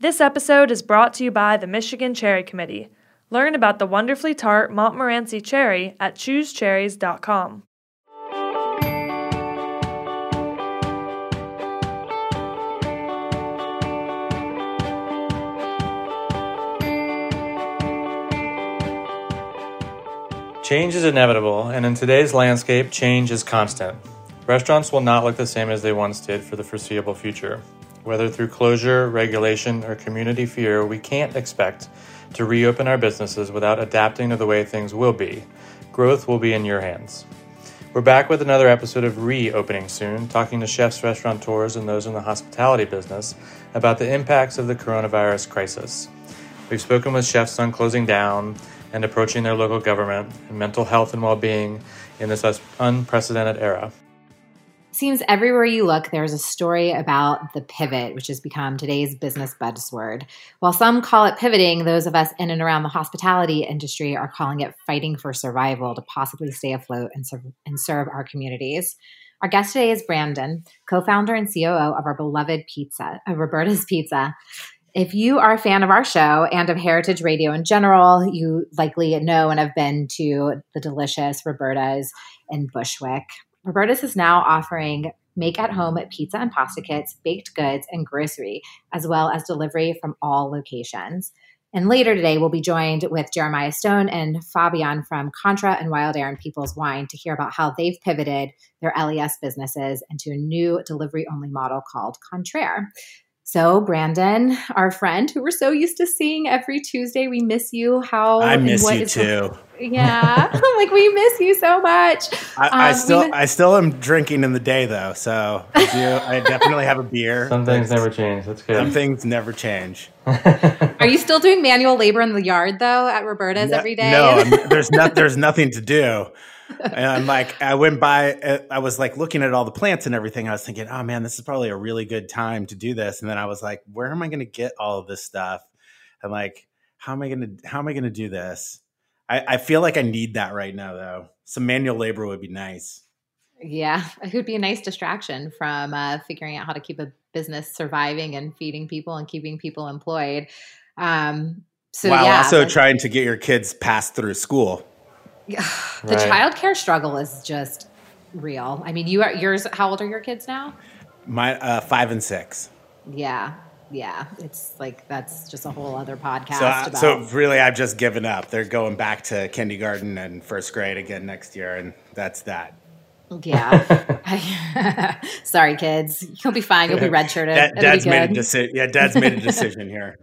This episode is brought to you by the Michigan Cherry Committee. Learn about the wonderfully tart Montmorency cherry at choosecherries.com. Change is inevitable, and in today's landscape, change is constant. Restaurants will not look the same as they once did for the foreseeable future. Whether through closure, regulation, or community fear, we can't expect to reopen our businesses without adapting to the way things will be. Growth will be in your hands. We're back with another episode of Reopening Soon, talking to chefs, restaurateurs, and those in the hospitality business about the impacts of the coronavirus crisis. We've spoken with chefs on closing down and approaching their local government and mental health and well-being in this unprecedented era. Seems everywhere you look, there's a story about the pivot, which has become today's business buzzword. While some call it pivoting, those of us in and around the hospitality industry are calling it fighting for survival to possibly stay afloat and serve our communities. Our guest today is Brandon, co-founder and COO of our beloved pizza, Roberta's Pizza. If you are a fan of our show and of Heritage Radio in general, you likely know and have been to the delicious Roberta's in Bushwick. Roberta's is now offering make-at-home pizza and pasta kits, baked goods, and grocery, as well as delivery from all locations. And later today, we'll be joined with Jeremiah Stone and Fabian from Contra and Wild Air and People's Wine to hear about how they've pivoted their LES businesses into a new delivery-only model called Contraire. So, Brandon, our friend, who we're so used to seeing every Tuesday, we miss you. I miss you too. Yeah, we miss you so much. I still am drinking in the day though, so I definitely have a beer. Some things never change. That's good. Some things never change. Are you still doing manual labor in the yard though at Roberta's every day? No, there's nothing to do. And I went by, I was looking at all the plants and everything. I was thinking, oh man, this is probably a really good time to do this. And then I was like, where am I going to get all of this stuff? And how am I going to do this? I feel like I need that right now though. Some manual labor would be nice. Yeah. It would be a nice distraction from figuring out how to keep a business surviving and feeding people and keeping people employed. Also trying to get your kids passed through school. The childcare struggle is just real. I mean, yours. How old are your kids now? My 5 and 6. Yeah. It's that's just a whole other podcast. So really, I've just given up. They're going back to kindergarten and first grade again next year, and that's that. Yeah. Sorry, kids. You'll be fine. You'll be redshirted. Dad's made a decision. Yeah, Dad's made a decision here.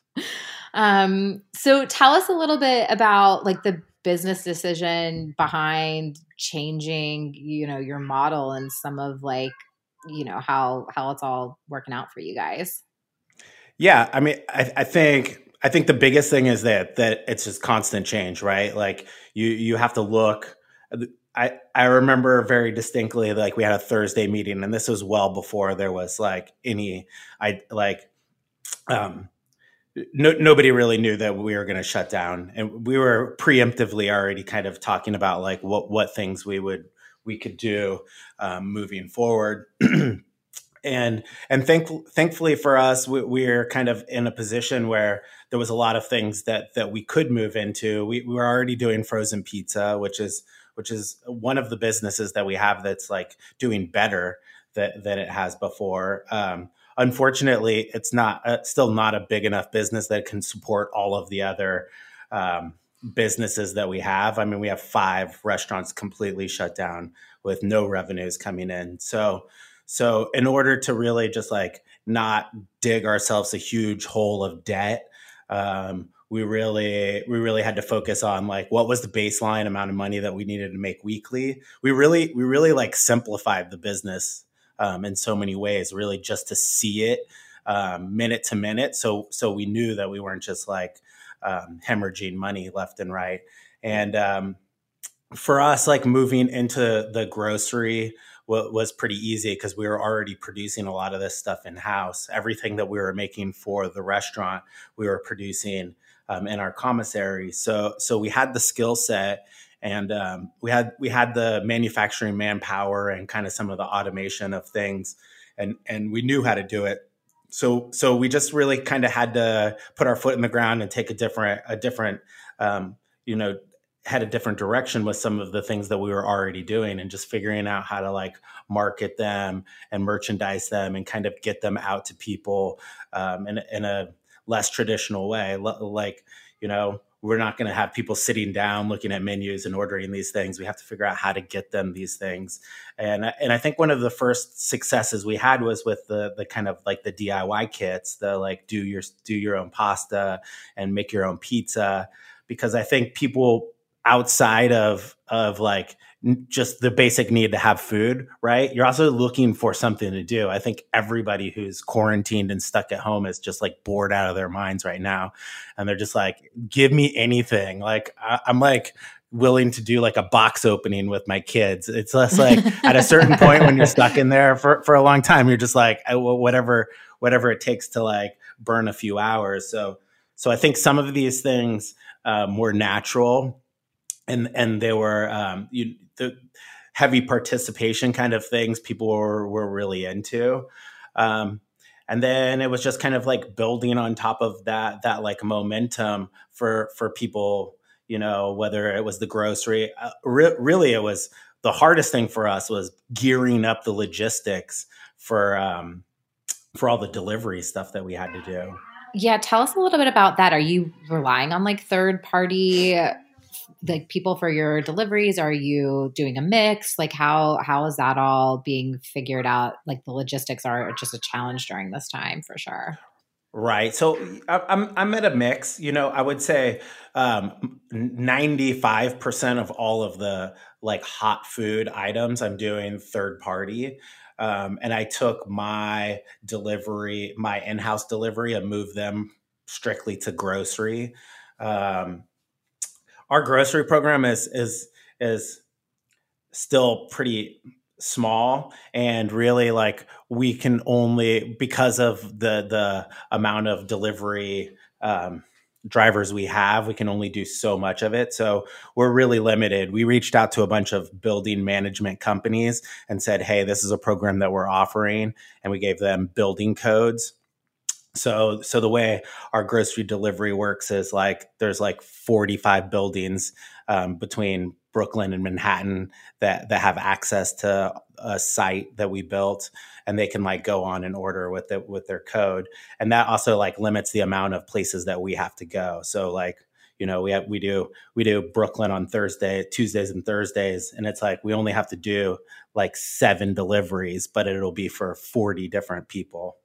So tell us a little bit about the business decision behind changing, your model and some of how it's all working out for you guys. Yeah. I mean, I think the biggest thing is that it's just constant change, right? You have to look. I remember very distinctly, we had a Thursday meeting, and this was well before there was nobody really knew that we were going to shut down, and we were preemptively already kind of talking about what things we could do moving forward. and thankfully for us, we're kind of in a position where there was a lot of things that we could move into. We were already doing frozen pizza, which is one of the businesses that we have that's doing better than it has before. Unfortunately, it's still not a big enough business that can support all of the other businesses that we have. I mean, we have 5 restaurants completely shut down with no revenues coming in. So in order to really just not dig ourselves a huge hole of debt, we really had to focus on what was the baseline amount of money that we needed to make weekly. We really simplified the business in so many ways, really just to see it minute to minute. So we knew that we weren't just hemorrhaging money left and right. And for us, moving into the grocery was pretty easy because we were already producing a lot of this stuff in-house. Everything that we were making for the restaurant, we were producing in our commissary. So we had the skill set, and we had the manufacturing manpower and kind of some of the automation of things, and we knew how to do it. So we just really kind of had to put our foot in the ground and take a different, you know, had a different direction with some of the things that we were already doing, and just figuring out how to like market them and merchandise them and kind of get them out to people in a less traditional way. Like, you know, we're not going to have people sitting down looking at menus and ordering these things. We have to figure out how to get them these things. And I think one of the first successes we had was with the kind of like the DIY kits, the like do your own pasta and make your own pizza, because I think people outside of like just the basic need to have food, right? You're also looking for something to do. I think everybody who's quarantined and stuck at home is just like bored out of their minds right now. And they're just like, give me anything. Like I'm like willing to do like a box opening with my kids. It's less like at a certain point when you're stuck in there for a long time, you're just like, whatever it takes to like burn a few hours. So I think some of these things were natural. And they were the heavy participation kind of things people were really into. And then it was just kind of like building on top of that like momentum for people, you know, whether it was the grocery, really it was the hardest thing for us was gearing up the logistics for all the delivery stuff that we had to do. Yeah. Tell us a little bit about that. Are you relying on like third party like people for your deliveries? Are you doing a mix? Like how is that all being figured out? Like the logistics are just a challenge during this time for sure. Right. So I'm at a mix, you know, I would say 95% of all of the like hot food items I'm doing third party. And I took my in-house delivery and moved them strictly to grocery. Our grocery program is still pretty small, and really like we can only, because of the amount of delivery drivers we have, we can only do so much of it. So we're really limited. We reached out to a bunch of building management companies and said, hey, this is a program that we're offering. And we gave them building codes. So the way our grocery delivery works is like there's like 45 buildings between Brooklyn and Manhattan that have access to a site that we built, and they can like go on and order with their code. And that also like limits the amount of places that we have to go. So like, you know, we do Brooklyn on Tuesdays and Thursdays, and it's like we only have to do like 7 deliveries, but it'll be for 40 different people.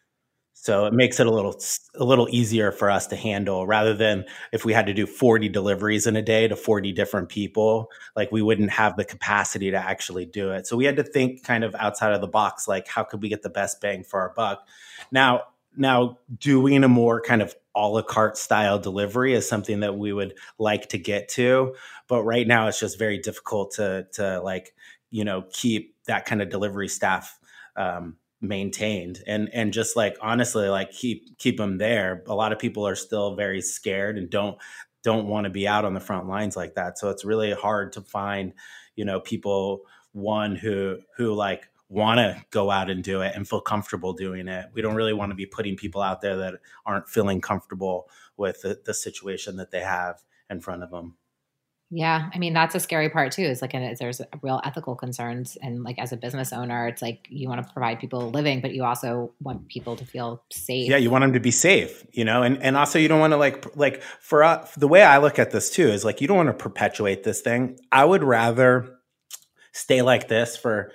So it makes it a little easier for us to handle, rather than if we had to do 40 deliveries in a day to 40 different people, like we wouldn't have the capacity to actually do it. So we had to think kind of outside of the box, like how could we get the best bang for our buck? Now doing a more kind of a la carte style delivery is something that we would like to get to, but right now it's just very difficult to like, you know, keep that kind of delivery staff maintained and just like honestly like keep them there. A lot of people are still very scared and don't want to be out on the front lines like that. So it's really hard to find, you know, people who like want to go out and do it and feel comfortable doing it. We don't really want to be putting people out there that aren't feeling comfortable with the situation that they have in front of them. Yeah. I mean, that's a scary part too, is like, there's real ethical concerns. And like, as a business owner, it's like, you want to provide people a living, but you also want people to feel safe. Yeah. You want them to be safe, you know, and also you don't want to like for us, the way I look at this too, is like, you don't want to perpetuate this thing. I would rather stay like this for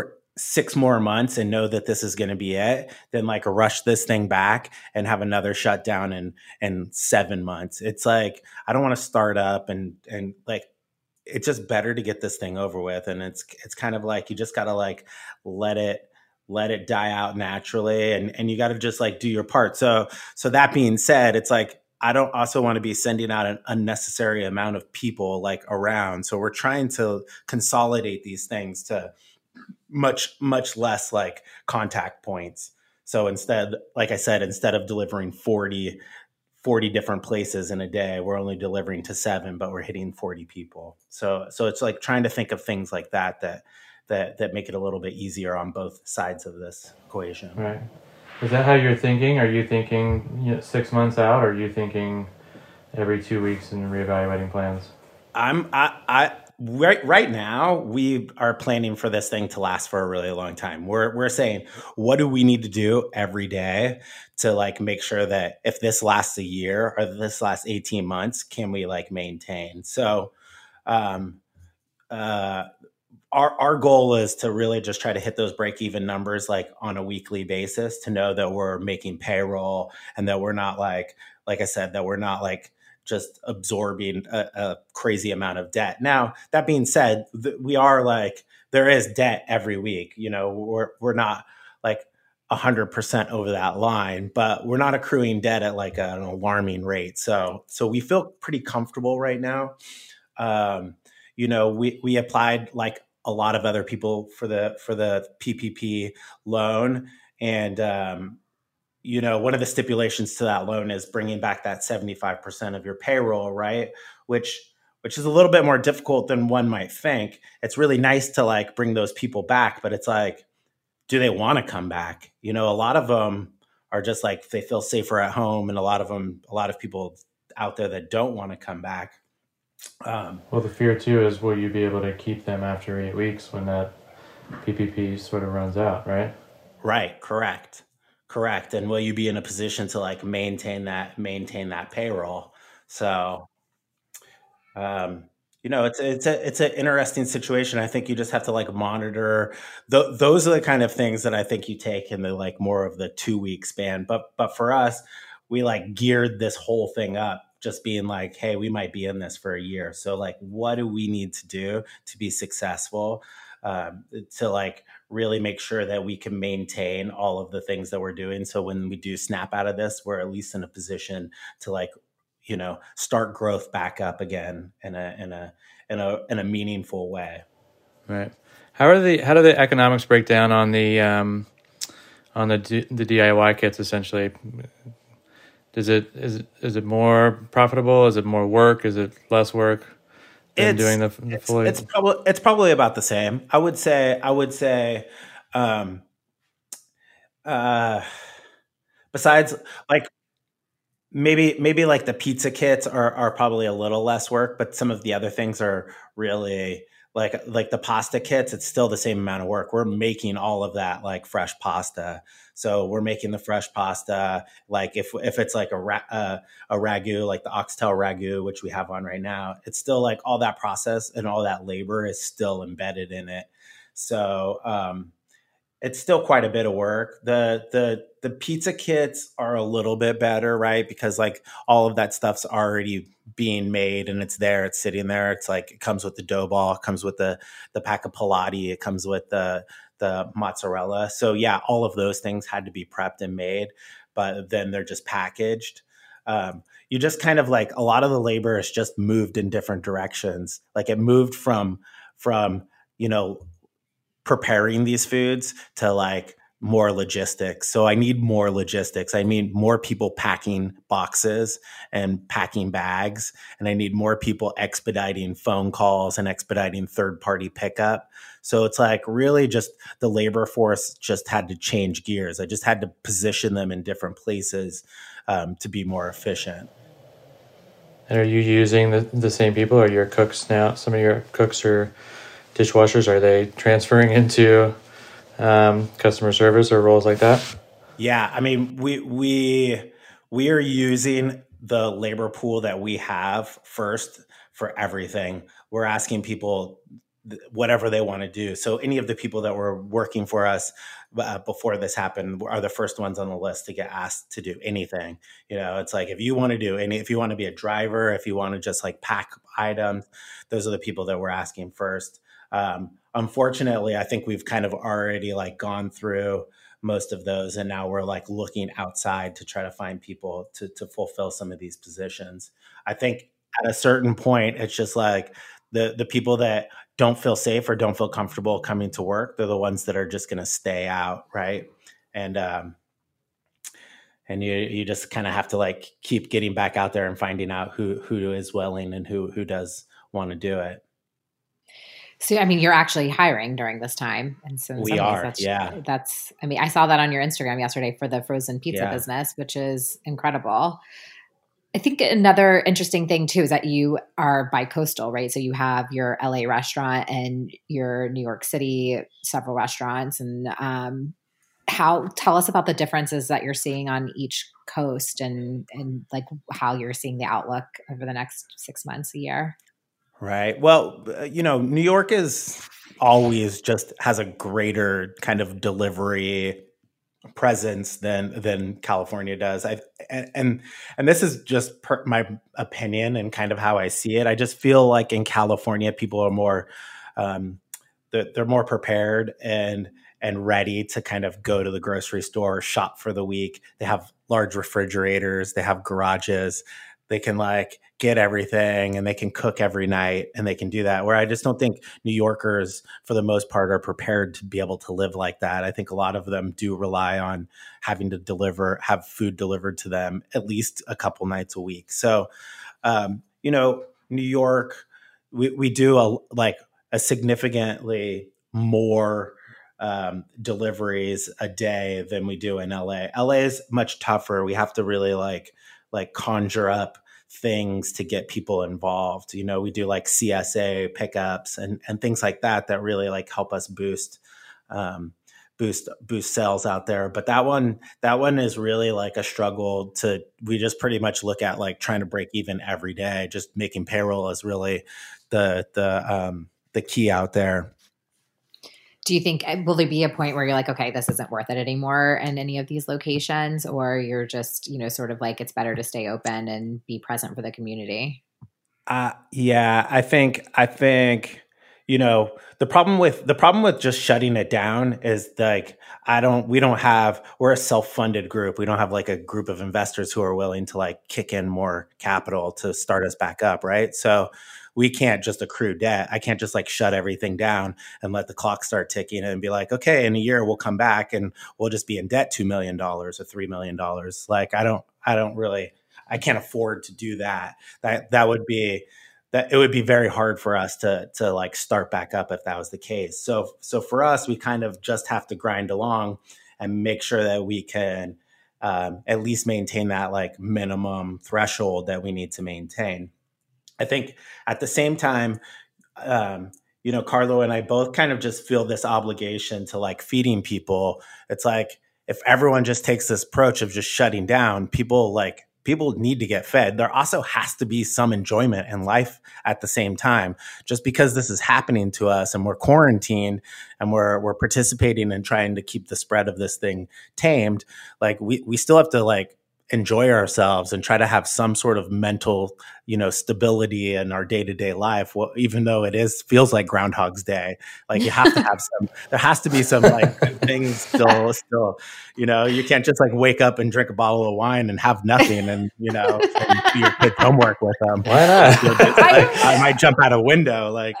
6 more months and know that this is going to be it than like rush this thing back and have another shutdown in 7 months. It's like, I don't want to start up and like, it's just better to get this thing over with. And it's kind of like, you just got to like, let it die out naturally. And you got to just like do your part. So that being said, it's like, I don't also want to be sending out an unnecessary amount of people like around. So we're trying to consolidate these things to much less like contact points. So instead, like I said, instead of delivering 40 different places in a day, we're only delivering to 7, but we're hitting 40 people. So it's like trying to think of things like that make it a little bit easier on both sides of this equation. Right. Is that how you're thinking? Are you thinking 6 months out, or are you thinking every 2 weeks and reevaluating plans? Right now we are planning for this thing to last for a really long time. We're saying, what do we need to do every day to like make sure that if this lasts a year or this lasts 18 months, can we like maintain? So, um, uh, our goal is to really just try to hit those break even numbers like on a weekly basis, to know that we're making payroll and that we're not like I said, that we're not like just absorbing a crazy amount of debt. Now, that being said, we are like, there is debt every week. You know, we're not like 100% over that line, but we're not accruing debt at like an alarming rate. So we feel pretty comfortable right now. Um, we applied like a lot of other people for the PPP loan, and one of the stipulations to that loan is bringing back that 75% of your payroll, right? Which is a little bit more difficult than one might think. It's really nice to like bring those people back, but it's like, do they want to come back? A lot of them are just like, they feel safer at home, and a lot of people out there that don't want to come back. Well, the fear too is, will you be able to keep them after 8 weeks when that PPP sort of runs out, right? Right. Correct. And will you be in a position to like maintain that payroll? So, it's an interesting situation. I think you just have to like monitor. Those are the kind of things that I think you take in the like more of the 2 week span. But for us, we like geared this whole thing up just being like, hey, we might be in this for a year. So like, what do we need to do to be successful? To like really make sure that we can maintain all of the things that we're doing. So when we do snap out of this, we're at least in a position to like, start growth back up again in a meaningful way. Right. How do the economics break down on the DIY kits essentially? Is it more profitable? Is it more work? Is it less work than doing the fully? It's probably about the same. I would say. Besides, like maybe like the pizza kits are probably a little less work, but some of the other things are really like the pasta kits. It's still the same amount of work. We're making all of that like fresh pasta. So we're making the fresh pasta. Like if it's like a ragu, like the oxtail ragu, which we have on right now, it's still like all that process and all that labor is still embedded in it. So it's still quite a bit of work. The pizza kits are a little bit better, right? Because like all of that stuff's already being made and it's there, it's sitting there. It's like it comes with the dough ball, it comes with the pack of pelati, it comes with the mozzarella. So yeah, all of those things had to be prepped and made, but then they're just packaged. You just kind of like a lot of the labor is just moved in different directions. Like it moved from preparing these foods to like more logistics. So I need more logistics. I need more people packing boxes and packing bags. And I need more people expediting phone calls and expediting third-party pickup. So it's like really just the labor force just had to change gears. I just had to position them in different places to be more efficient. And are you using the same people? Are your cooks now, some of your cooks or dishwashers, are they transferring into customer service or roles like that? Yeah, I mean, we are using the labor pool that we have first for everything. We're asking people whatever they want to do. So any of the people that were working for us before this happened are the first ones on the list to get asked to do anything. It's like if you want to be a driver, if you want to just like pack items, those are the people that we're asking first. Unfortunately, I think we've kind of already like gone through most of those, and now we're like looking outside to try to find people to fulfill some of these positions. I think at a certain point, it's just like the people that don't feel safe or don't feel comfortable coming to work, they're the ones that are just going to stay out, right? And you just kind of have to like keep getting back out there and finding out who is willing and who does want to do it. So, I mean, you're actually hiring during this time. And so in We some ways, are, yeah. I mean, I saw that on your Instagram yesterday for the frozen pizza Yeah. business, which is incredible. I think another interesting thing too is that you are bi-coastal, right? So you have your LA restaurant and your New York City, several restaurants. And tell us about the differences that you're seeing on each coast and like how you're seeing the outlook over the next 6 months, a year. Right. Well, New York is always just has a greater kind of delivery presence than California does. And this is just my opinion and kind of how I see it. I just feel like in California, people are more they're more prepared and ready to kind of go to the grocery store, shop for the week. They have large refrigerators, they have garages, they can like get everything and they can cook every night and they can do that. Where I just don't think New Yorkers, for the most part, are prepared to be able to live like that. I think a lot of them do rely on having to have food delivered to them at least a couple nights a week. So, New York, we do a significantly more deliveries a day than we do in LA. LA is much tougher. We have to really like conjure up things to get people involved. We do like CSA pickups and things like that really like help us boost sales out there. But that one is really like a struggle we just pretty much look at like trying to break even every day. Just making payroll is really the key out there. Do you think, will there be a point where you're like, okay, this isn't worth it anymore in any of these locations, or you're just, sort of like, it's better to stay open and be present for the community? Yeah, I think, the problem with just shutting it down is like, we're a self-funded group. We don't have like a group of investors who are willing to like kick in more capital to start us back up. Right. So we can't just accrue debt. I can't just like shut everything down and let the clock start ticking and be like, okay, in a year we'll come back and we'll just be in debt $2 million or $3 million. Like, I can't afford to do that. It would be very hard for us to like start back up if that was the case. So for us, we kind of just have to grind along and make sure that we can at least maintain that like minimum threshold that we need to maintain. I think at the same time, Carlo and I both kind of just feel this obligation to like feeding people. It's like, if everyone just takes this approach of just shutting down, people need to get fed. There also has to be some enjoyment in life at the same time. Just because this is happening to us and we're quarantined and we're participating in trying to keep the spread of this thing tamed, like we still have to like enjoy ourselves and try to have some sort of mental, stability in our day-to-day life. Well, even though feels like Groundhog's Day, like you have to have there has to be some like good things still, you can't just like wake up and drink a bottle of wine and have nothing and, and do your kids' homework with them. Why not? I might jump out a window. Like,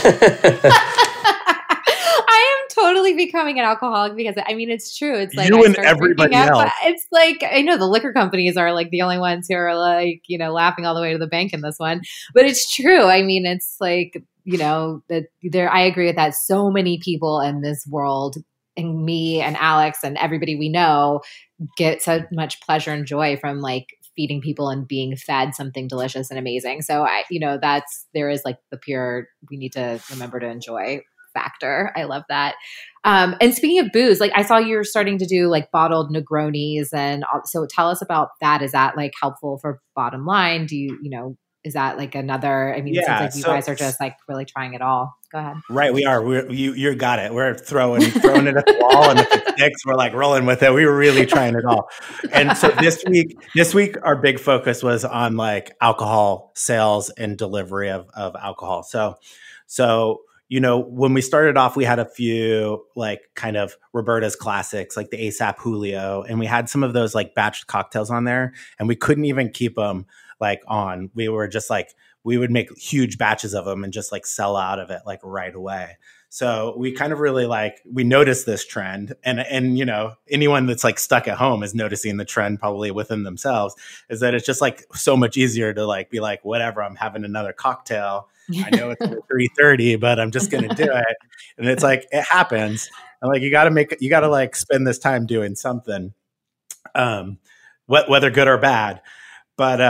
totally becoming an alcoholic because it's true. It's like you and everybody else. It's like, I know the liquor companies are like the only ones who are like, laughing all the way to the bank in this one, but it's true. It's like, I agree with that. So many people in this world, and me and Alex and everybody we know, get so much pleasure and joy from like feeding people and being fed something delicious and amazing. So there is like the pure, we need to remember to enjoy factor. I love that. And speaking of booze, like I saw you're starting to do like bottled Negronis, and so tell us about that. Is that like helpful for bottom line? Do you, is that like another? It seems like you guys are just like really trying it all. Go ahead. Right, we are. You got it. We're throwing it at the wall, and if it sticks, we're like rolling with it. We were really trying it all. And so this week, our big focus was on like alcohol sales and delivery of alcohol. So. When we started off, we had a few like kind of Roberta's classics, like the ASAP Julio, and we had some of those like batched cocktails on there, and we couldn't even keep them like on. We were just like, we would make huge batches of them and just like sell out of it like right away. So we kind of really we noticed this trend, and anyone that's like stuck at home is noticing the trend probably within themselves, is that it's just like so much easier to be like, whatever, I'm having another cocktail. I know it's 3:30, but I'm just going to do it. And it's like, it happens. And you got to spend this time doing something, whether good or bad. But,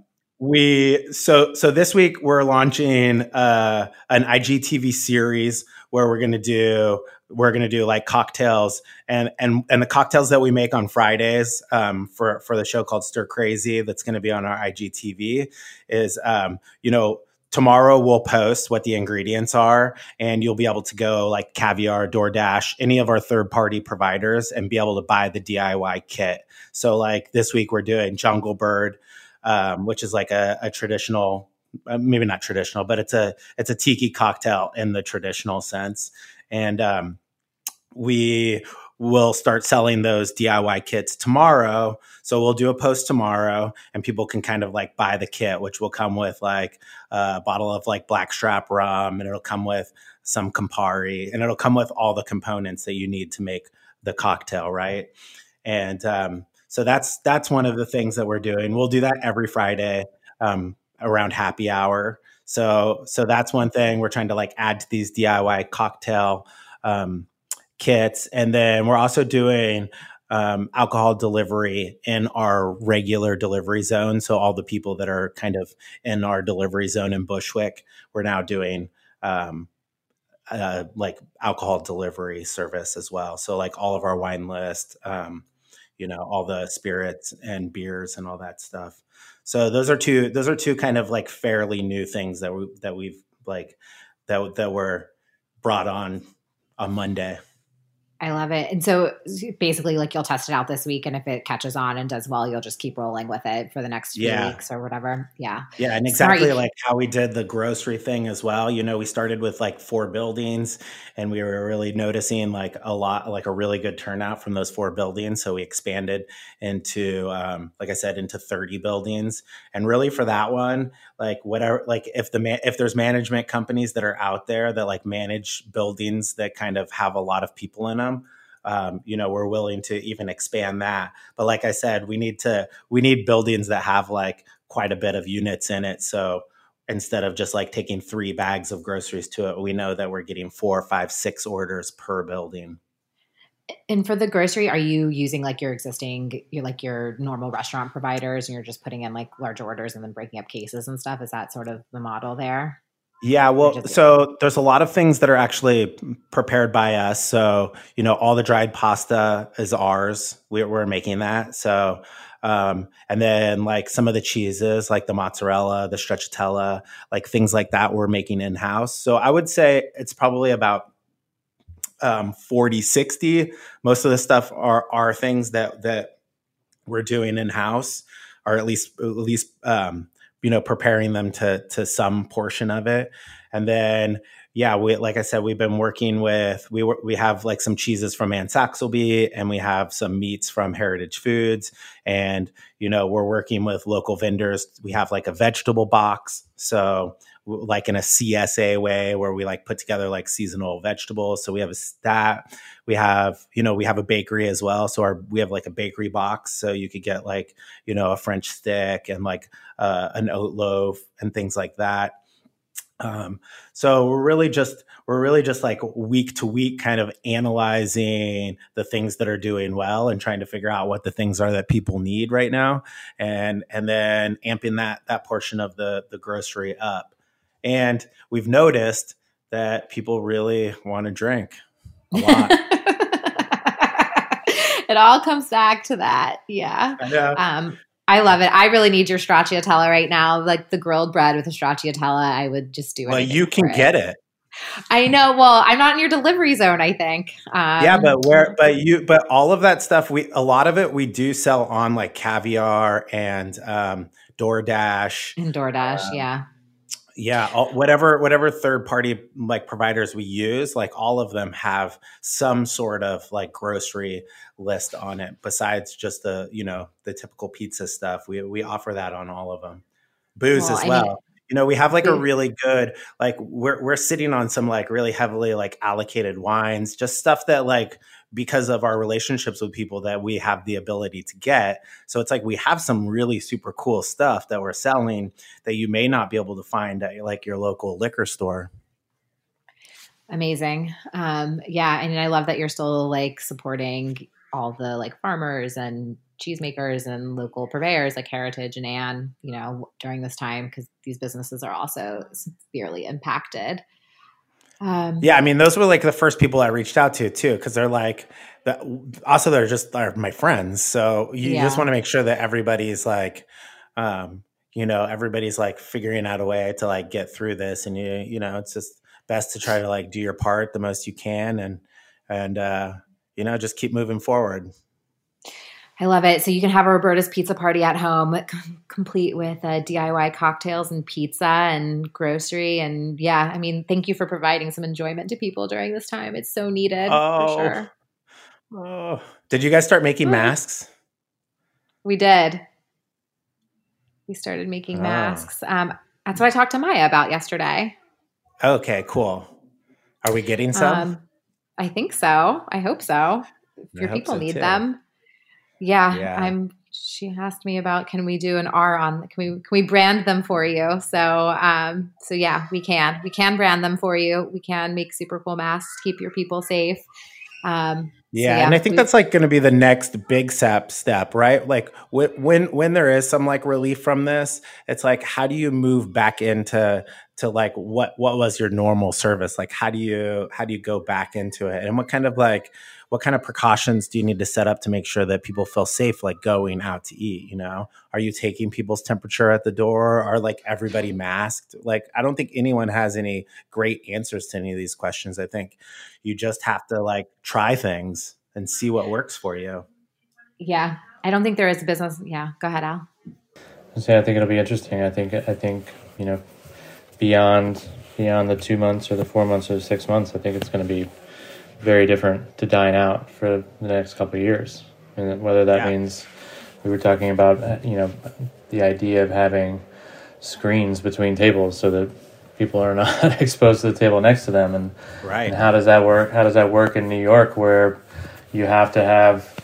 so this week we're launching an IGTV series where we're going to do like cocktails, and the cocktails that we make on Fridays for the show called Stir Crazy, that's going to be on our IGTV, is tomorrow we'll post what the ingredients are, and you'll be able to go like Caviar, DoorDash, any of our third-party providers, and be able to buy the DIY kit. So like this week we're doing Jungle Bird, which is like a traditional, maybe not traditional, but it's a tiki cocktail in the traditional sense. And we will start selling those DIY kits tomorrow. So we'll do a post tomorrow, and people can kind of like buy the kit, which will come with like a bottle of like Blackstrap rum, and it'll come with some Campari, and it'll come with all the components that you need to make the cocktail, right? And so that's one of the things that we're doing. We'll do that every Friday around happy hour. So that's one thing we're trying to like add to these DIY cocktail kits. And then we're also doing alcohol delivery in our regular delivery zone. So all the people that are kind of in our delivery zone in Bushwick, we're now doing like alcohol delivery service as well. So like all of our wine list, all the spirits and beers and all that stuff. So those are two kind of like fairly new things that we've like that were brought on Monday. I love it. And so basically like you'll test it out this week, and if it catches on and does well, you'll just keep rolling with it for the next few weeks or whatever. Yeah. Yeah. And exactly like how we did the grocery thing as well. We started with like 4 buildings, and we were really noticing like a really good turnout from those 4 buildings. So we expanded into, like I said, into 30 buildings. And really for that one, like whatever, like if there's management companies that are out there that like manage buildings that kind of have a lot of people in them, we're willing to even expand that. But like I said, we need buildings that have like quite a bit of units in it. So instead of just like taking 3 bags of groceries to it, we know that we're getting 4, 5, 6 orders per building. And for the grocery, are you using like your normal restaurant providers, and you're just putting in like large orders and then breaking up cases and stuff? Is that sort of the model there? Yeah, well, so there's a lot of things that are actually prepared by us. So, all the dried pasta is ours. We're making that. So, and then like some of the cheeses, like the mozzarella, the stracciatella, like things like that, we're making in-house. So I would say it's probably about 40-60. Most of the stuff are things that we're doing in-house, or at least preparing them to some portion of it. And then, like I said, we've been working with, we have like some cheeses from Ann Saxelby, and we have some meats from Heritage Foods. And, we're working with local vendors. We have like a vegetable box. So like in a CSA way, where we like put together like seasonal vegetables. So we have that. We have a bakery as well. So we have like a bakery box. So you could get like, a French stick and like an oat loaf and things like that. So we're really just like week to week kind of analyzing the things that are doing well and trying to figure out what the things are that people need right now. And then amping that portion of the grocery up. And we've noticed that people really want to drink a lot. It all comes back to that. Yeah. I know. I love it. I really need your stracciatella right now. Like the grilled bread with a stracciatella, I would just do it. Well, you can get it. I know. Well, I'm not in your delivery zone, I think. But all of that stuff, a lot of it we do sell on like Caviar and DoorDash. And DoorDash, yeah. Yeah, whatever third party like providers we use, like all of them have some sort of like grocery list on it. Besides just the typical pizza stuff, we offer that on all of them. Booze as well. We have like a really good, like we're sitting on some like really heavily like allocated wines, just stuff that like, because of our relationships with people that we have the ability to get. So it's like we have some really super cool stuff that we're selling that you may not be able to find at like your local liquor store. Amazing. Yeah. And I love that you're still like supporting all the like farmers and cheesemakers and local purveyors like Heritage and Ann, during this time, because these businesses are also severely impacted. Yeah, I mean, those were like the first people I reached out to too, because they're like, also they're just my friends. So you just want to make sure that everybody's like, everybody's like figuring out a way to like get through this, and it's just best to try to like do your part the most you can, and just keep moving forward. I love it. So you can have a Roberta's pizza party at home, complete with DIY cocktails and pizza and grocery. And yeah, I mean, thank you for providing some enjoyment to people during this time. It's so needed for sure. Oh, did you guys start making masks? We did. We started making masks. That's what I talked to Maya about yesterday. Okay, cool. Are we getting some? I think so. I hope so. If your people need them. Yeah. She asked me about, can we do an R on, can we brand them for you? So yeah, we can brand them for you. We can make super cool masks, keep your people safe. And I think that's like going to be the next big step, right? Like when there is some like relief from this, it's like, how do you move back into like what was your normal service? Like how do you go back into it, and what kind of precautions do you need to set up to make sure that people feel safe, like going out to eat? Are you taking people's temperature at the door? Are like everybody masked? Like, I don't think anyone has any great answers to any of these questions. I think you just have to like try things and see what works for you. Yeah. I don't think there is a business. Yeah. Go ahead, Al. I think it'll be interesting. I think, beyond the 2 months or the 4 months or 6 months, I think it's going to be very different to dine out for the next couple of years. And whether that means, we were talking about, the idea of having screens between tables so that people are not exposed to the table next to them. And how does that work? How does that work in New York, where you have to have,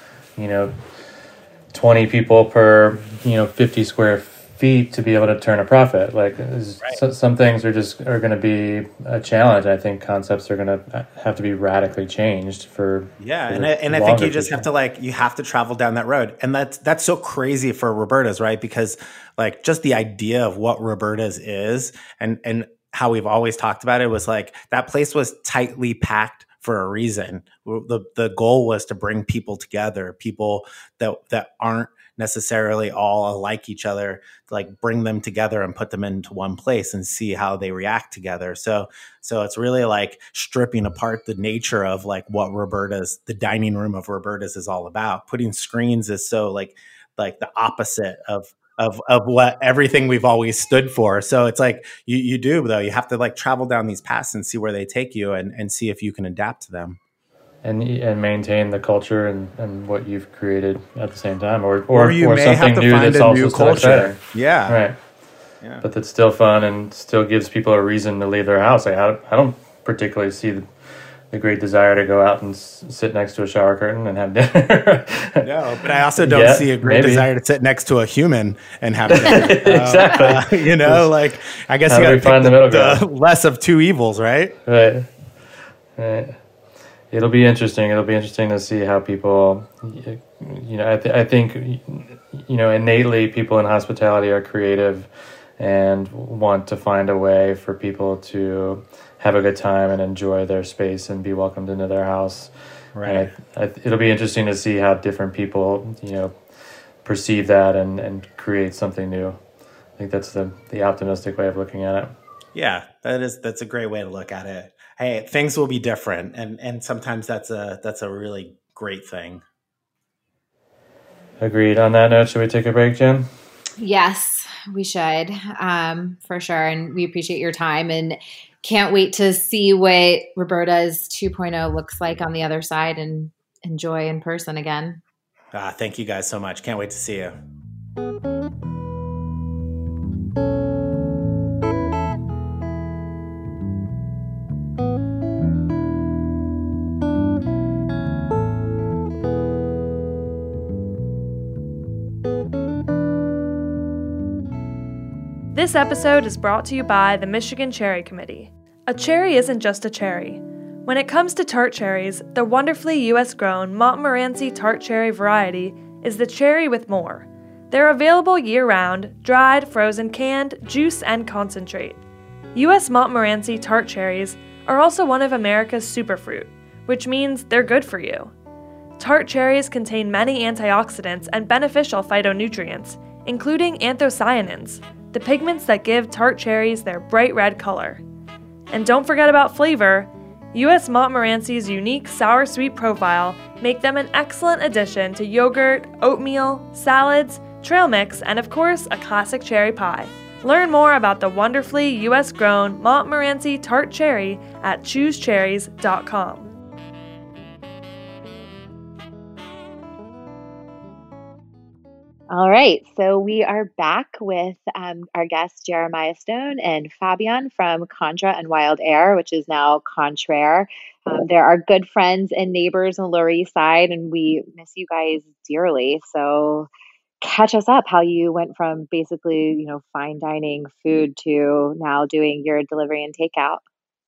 20 people per, 50 square feet to be able to turn a profit? Like some things are going to be a challenge. I think concepts are going to have to be radically changed for and I think you just have to you have to travel down that road, and that's so crazy for Roberta's, right? Because like just the idea of what Roberta's is and how we've always talked about it was like that place was tightly packed for a reason. The goal was to bring people together, people that aren't necessarily all like each other, like bring them together and put them into one place and see how they react together. So it's really like stripping apart the nature of like what the dining room of Roberta's is all about. Putting screens is so like the opposite of what everything we've always stood for. So it's like you do, though, you have to like travel down these paths and see where they take you and see if you can adapt to them. And maintain the culture and what you've created at the same time, or you may something have to new find that's a also new still culture. exciting. Yeah, right. Yeah. But that's still fun and still gives people a reason to leave their house. Like I don't particularly see the great desire to go out and sit next to a shower curtain and have dinner. No, but I also don't see a great desire to sit next to a human and have dinner. Exactly. Like I guess you got to find the less of two evils, right? Right. It'll be interesting. It'll be interesting to see how people, I think, innately people in hospitality are creative and want to find a way for people to have a good time and enjoy their space and be welcomed into their house. Right. It'll be interesting to see how different people, perceive that and create something new. I think that's the optimistic way of looking at it. Yeah, that's a great way to look at it. Hey, things will be different, and sometimes that's a really great thing. Agreed. On that note, should we take a break, Jen? Yes, we should, for sure. And we appreciate your time and can't wait to see what Roberta's 2.0 looks like on the other side and enjoy in person again. Thank you guys so much. Can't wait to see you. This episode is brought to you by the Michigan Cherry Committee. A cherry isn't just a cherry. When it comes to tart cherries, the wonderfully U.S.-grown Montmorency tart cherry variety is the cherry with more. They're available year-round, dried, frozen, canned, juice, and concentrate. U.S. Montmorency tart cherries are also one of America's superfruit, which means they're good for you. Tart cherries contain many antioxidants and beneficial phytonutrients, including anthocyanins, the pigments that give tart cherries their bright red color. And don't forget about flavor. U.S. Montmorency's unique sour-sweet profile make them an excellent addition to yogurt, oatmeal, salads, trail mix, and of course, a classic cherry pie. Learn more about the wonderfully U.S.-grown Montmorency tart cherry at choosecherries.com. All right, so we are back with our guests Jeremiah Stone and Fabian from Contra and Wild Air, which is now Contraire. They're our good friends and neighbors on the Lower East Side, and we miss you guys dearly. So catch us up how you went from basically, fine dining food to now doing your delivery and takeout.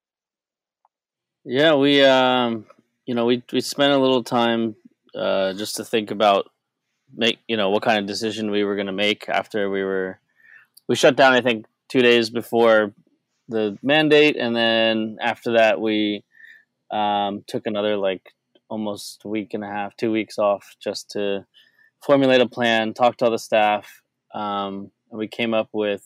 Yeah, we spent a little time just to think about what kind of decision we were going to make after we shut down, I think 2 days before the mandate. And then after that, we took another almost week and a half, 2 weeks off just to formulate a plan, talk to all the staff. And we came up with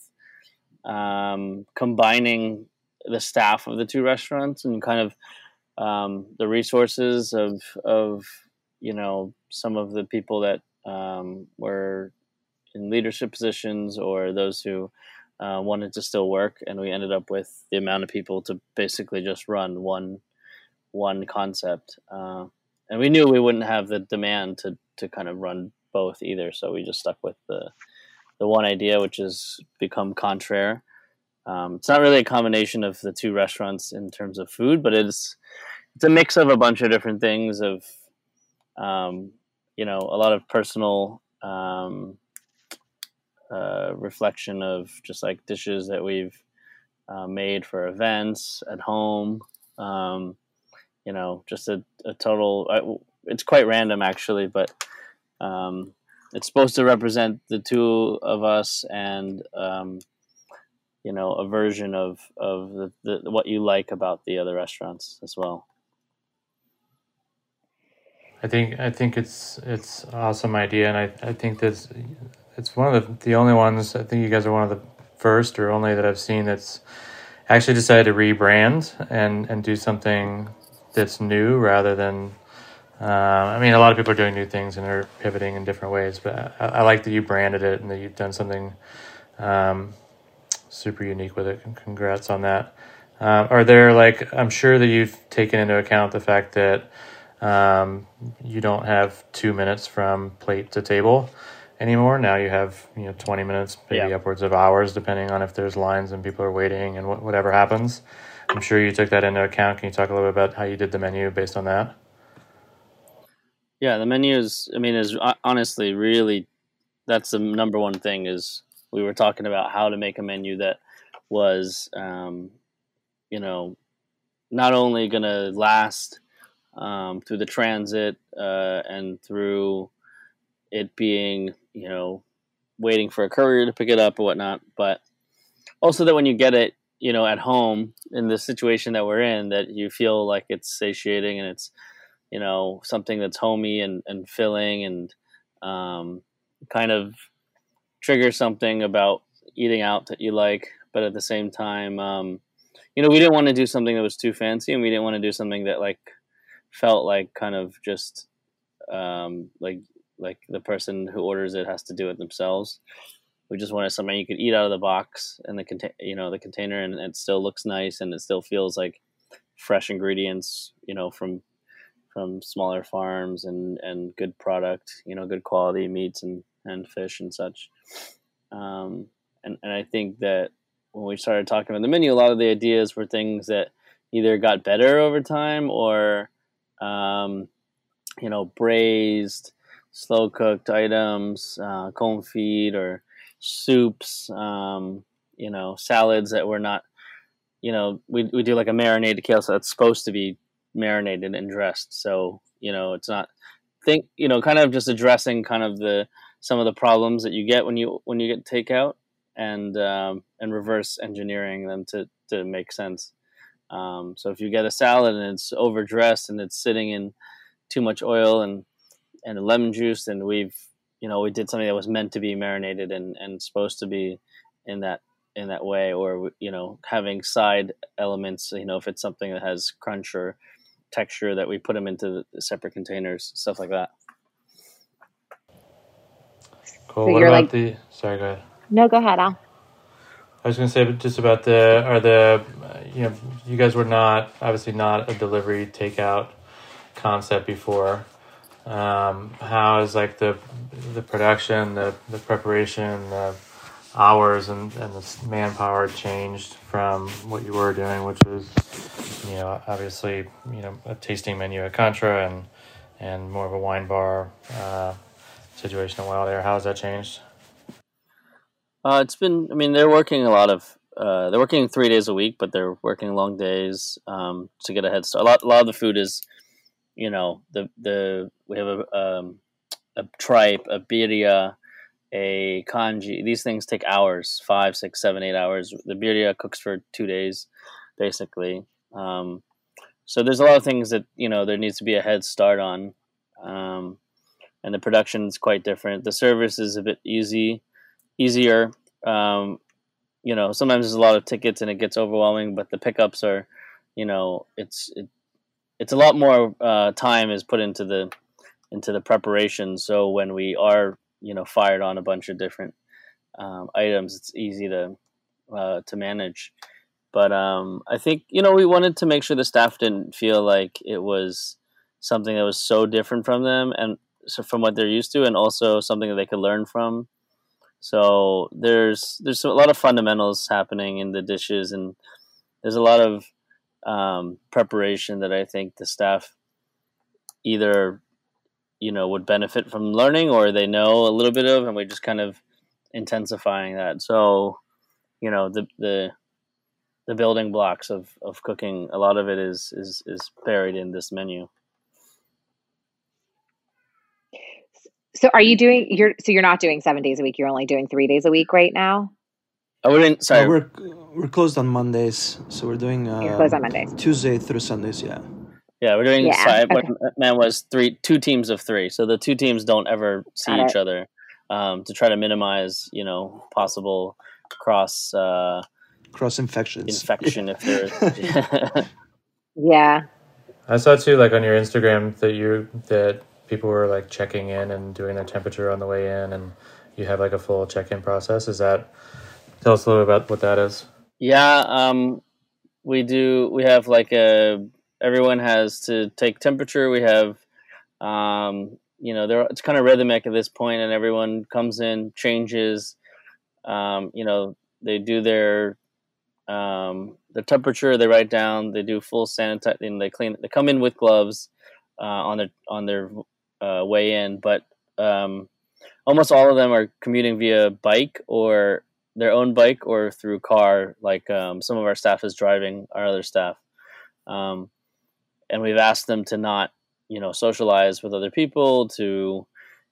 combining the staff of the two restaurants and kind of the resources of some of the people that were in leadership positions or those who wanted to still work, and we ended up with the amount of people to basically just run one concept. And we knew we wouldn't have the demand to kind of run both either, so we just stuck with the one idea, which has become Contraire. It's not really a combination of the two restaurants in terms of food, but it's a mix of a bunch of different things of a lot of personal reflection of just like dishes that we've made for events at home. Just a total, it's quite random actually, but it's supposed to represent the two of us and, a version of the what you like about the other restaurants as well. I think it's an awesome idea, and I think that it's one of the only ones. I think you guys are one of the first or only that I've seen that's actually decided to rebrand and do something that's new rather than. A lot of people are doing new things and they're pivoting in different ways, but I like that you branded it and that you've done something super unique with it. Congrats on that. Are there I'm sure that you've taken into account the fact that. You don't have 2 minutes from plate to table anymore. Now you have 20 minutes, maybe upwards of hours, depending on if there's lines and people are waiting and whatever happens. I'm sure you took that into account. Can you talk a little bit about how you did the menu based on that? Yeah, the menu is honestly really, that's the number one thing is we were talking about how to make a menu that was, not only going to last through the transit and through it being, waiting for a courier to pick it up or whatnot, but also that when you get it, at home in the situation that we're in, that you feel like it's satiating and it's, something that's homey and filling and kind of trigger something about eating out that you like, but at the same time, we didn't want to do something that was too fancy, and we didn't want to do something that felt like kind of just like the person who orders it has to do it themselves. We just wanted something you could eat out of the box and the container, and it still looks nice and it still feels like fresh ingredients, from smaller farms and good product, good quality meats and fish and such. And I think that when we started talking about the menu, a lot of the ideas were things that either got better over time or braised, slow cooked items, confit or soups, salads that we're not, we do like a marinated kale, so that's supposed to be marinated and dressed. So, it's not kind of just addressing kind of some of the problems that you get when you get takeout, and reverse engineering them to make sense. So if you get a salad and it's overdressed and it's sitting in too much oil and lemon juice, then we did something that was meant to be marinated and supposed to be in that way, or having side elements, if it's something that has crunch or texture, that we put them into the separate containers, stuff like that. Cool. So What you're about sorry, go ahead. No, go ahead, Al. I was going to say just about you guys were obviously not a delivery takeout concept before. How is like the production, the preparation, the hours and the manpower changed from what you were doing, which was, obviously, a tasting menu at Contra and more of a wine bar situation at Wild Air. How has that changed? It's been, they're working they're working 3 days a week, but they're working long days to get a head start. A lot of the food is, we have a tripe, a birria, a congee. These things take hours, 5, 6, 7, 8 hours. The birria cooks for 2 days, basically. So there's a lot of things that, there needs to be a head start on. And the production is quite different. The service is a bit easier. Sometimes there's a lot of tickets and it gets overwhelming, but the pickups are, it's a lot more time is put into the preparation. So when we are, fired on a bunch of different items, it's easy to manage. But I think, we wanted to make sure the staff didn't feel like it was something that was so different from them and so from what they're used to, and also something that they could learn from. So there's a lot of fundamentals happening in the dishes, and there's a lot of preparation that I think the staff either, would benefit from learning, or they know a little bit of, and we're just kind of intensifying that. So, the building blocks of cooking, a lot of it is buried in this menu. So are you you're not doing 7 days a week, you're only doing 3 days a week right now? Sorry. We're closed on Mondays, so we're doing You're closed on Mondays. Tuesday through Sundays, yeah. Yeah, we're doing okay. What meant was 2 teams of 3. So the 2 teams don't ever see each other, to try to minimize, possible cross infections. Infection if there. Yeah. I saw too, like on your Instagram, that people were like checking in and doing their temperature on the way in, and you have like a full check-in process. Tell us a little bit about what that is. Yeah, we do. We have like everyone has to take temperature. We have, it's kind of rhythmic at this point, and everyone comes in, changes. They do their temperature. They write down. They do full sanitizing. They clean. They come in with gloves on their way in, but almost all of them are commuting via bike or their own bike or through car. Like some of our staff is driving our other staff, and we've asked them to not, socialize with other people, to,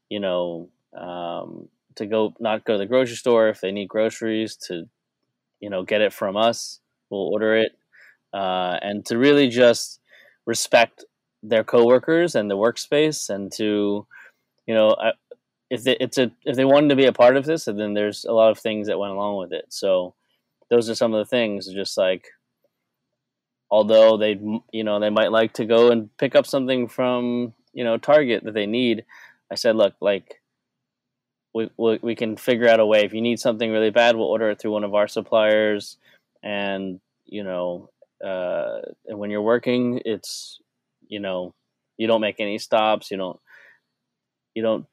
not go to the grocery store if they need groceries, to, get it from us. We'll order it, and to really just respect their coworkers and the workspace, and to, if they wanted to be a part of this, and then there's a lot of things that went along with it. So those are some of the things, just like, although they might like to go and pick up something from, Target that they need. I said, look, like we can figure out a way. If you need something really bad, we'll order it through one of our suppliers. And, and when you're working, it's, you don't make any stops. You don't,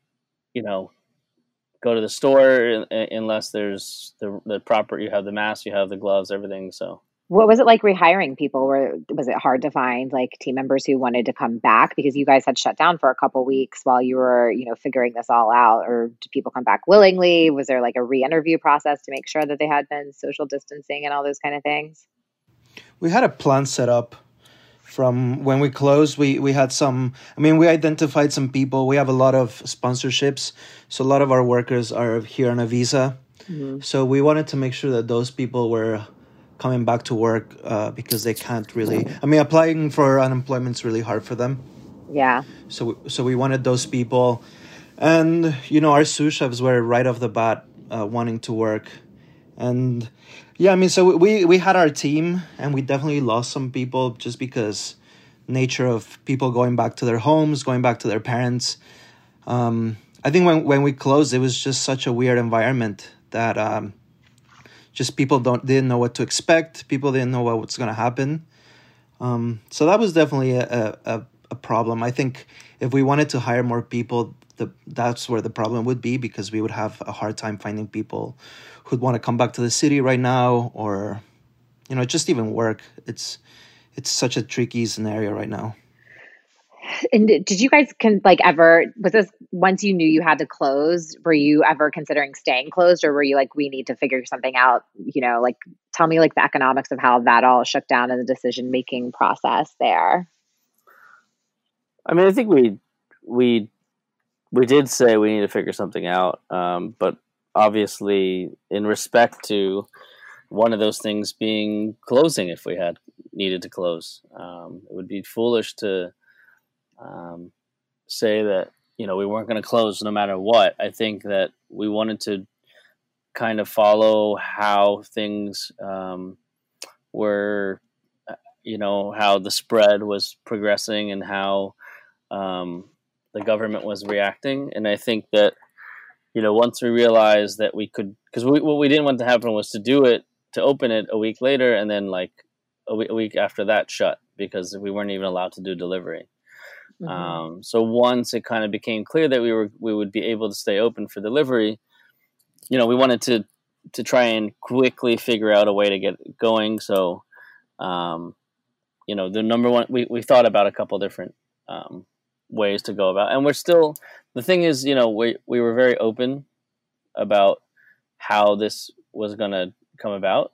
go to the store unless there's the proper, you have the mask, you have the gloves, everything. So What was it like rehiring people? Was it hard to find like team members who wanted to come back because you guys had shut down for a couple weeks while you were, figuring this all out? Or did people come back willingly? Was there like a re-interview process to make sure that they had been social distancing and all those kind of things? We had a plan set up from when we closed. We had some, we identified some people. We have a lot of sponsorships. So a lot of our workers are here on a visa. Mm-hmm. So we wanted to make sure that those people were coming back to work because they can't really, applying for unemployment is really hard for them. Yeah. So we wanted those people. And, our sous chefs were right off the bat wanting to work. And yeah, so we had our team, and we definitely lost some people just because nature of people going back to their homes, going back to their parents. I think when we closed, it was just such a weird environment that just people didn't know what to expect. People didn't know what's going to happen. So that was definitely a problem. I think if we wanted to hire more people, that's where the problem would be, because we would have a hard time finding people who'd want to come back to the city right now, or, just even work. It's such a tricky scenario right now. And did you guys was this once you knew you had to close, were you ever considering staying closed, or were you like, we need to figure something out? Tell me the economics of how that all shook down in the decision-making process there. I think we did say we need to figure something out. But obviously in respect to one of those things being closing, if we had needed to close, it would be foolish to say that, we weren't going to close no matter what. I think that we wanted to kind of follow how things were, how the spread was progressing and how the government was reacting. And I think that, once we realized that we could, because what we didn't want to happen was to open it a week later and then like a week after that shut, because we weren't even allowed to do delivery. Mm-hmm. So once it kind of became clear that we would be able to stay open for delivery, we wanted to try and quickly figure out a way to get it going. So, the number one, we thought about a couple different ways to go about, and the thing is, we were very open about how this was going to come about.